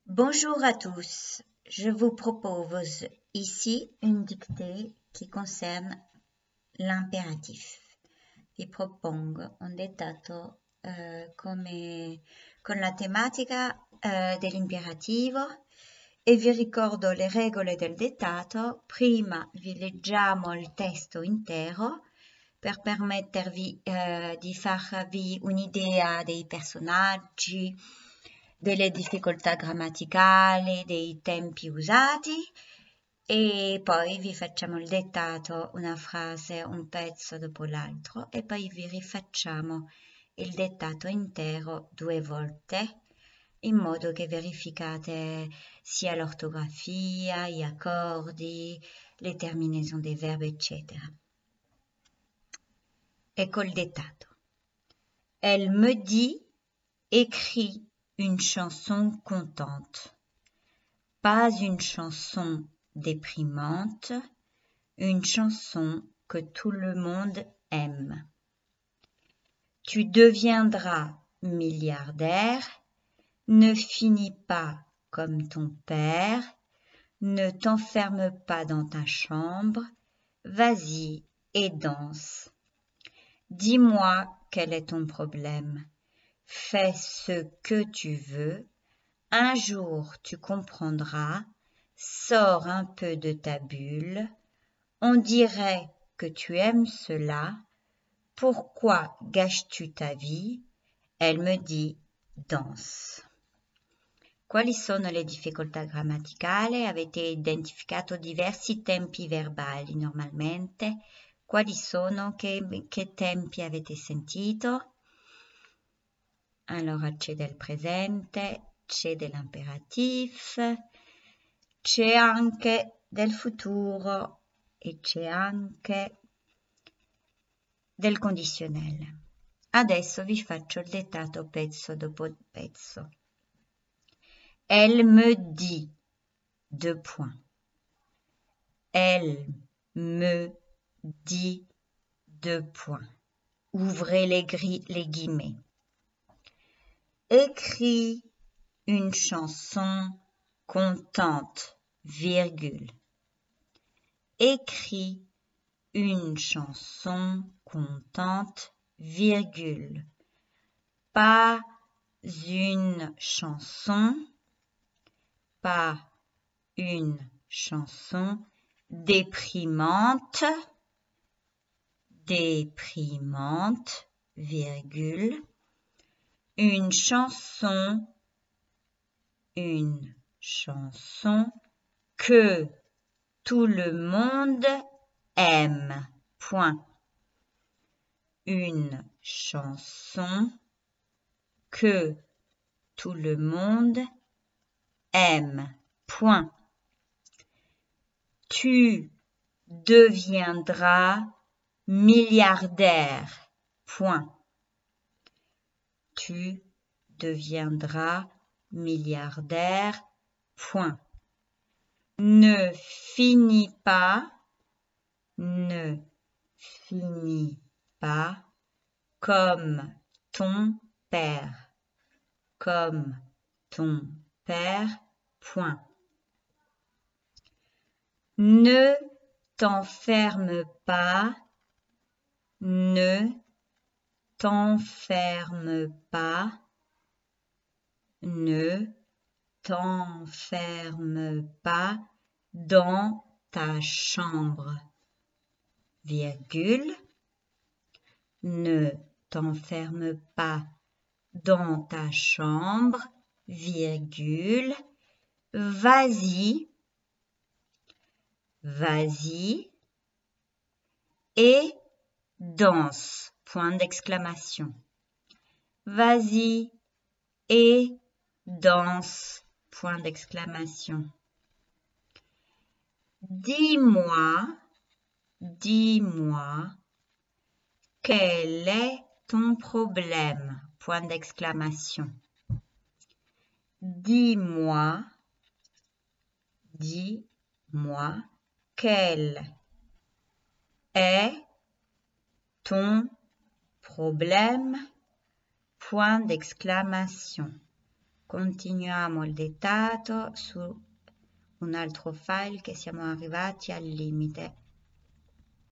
Bonjour à tous, je vous propose ici une dictée qui concerne l'imperatif. Vi propongo un dettato con la tematica dell'imperativo e vi ricordo le regole del dettato. Prima vi leggiamo il testo intero per permettervi di farvi un'idea dei personaggi, delle difficoltà grammaticali, dei tempi usati e poi vi facciamo il dettato, una frase, un pezzo dopo l'altro e poi vi rifacciamo il dettato intero 2 volte in modo che verificate sia l'ortografia, gli accordi, le terminaisons des verbes, eccetera. Ecco il dettato. Elle me dit, écris une chanson contente, pas une chanson déprimante, une chanson que tout le monde aime. Tu deviendras milliardaire, ne finis pas comme ton père, ne t'enferme pas dans ta chambre, vas-y et danse. Dis-moi quel est ton problème. Fais ce que tu veux, un jour tu comprendras, sors un peu de ta bulle, on dirait que tu aimes cela, pourquoi gâches-tu ta vie? Elle me dit, danse. Quali sono le difficoltà grammaticali? Avete identificato diversi tempi verbali normalmente. Quali sono? Che tempi avete sentito? Allora c'è del presente, c'è dell'imperatif, c'è anche del futuro e c'è anche del condizionale. Adesso vi faccio il dettato pezzo dopo pezzo. Elle me dit, 2 points. Elle me dit, 2 points. Ouvrez les guillemets. Écris une chanson contente, virgule. Écris une chanson contente, virgule. Pas une chanson déprimante, virgule. Une chanson que tout le monde aime. Point. Une chanson que tout le monde aime. Point. Tu deviendras milliardaire. Point. Tu deviendras milliardaire. Point. Ne finis pas comme ton père. Point. Ne t'enferme pas dans ta chambre, virgule. Ne t'enferme pas dans ta chambre, virgule. Vas-y et danse, point d'exclamation. Vas-y et danse, point d'exclamation. Dis-moi, quel est ton problème, point d'exclamation. Dis-moi, quel est ton problème, point d'exclamation. Continuiamo il dettato su un altro file che siamo arrivati al limite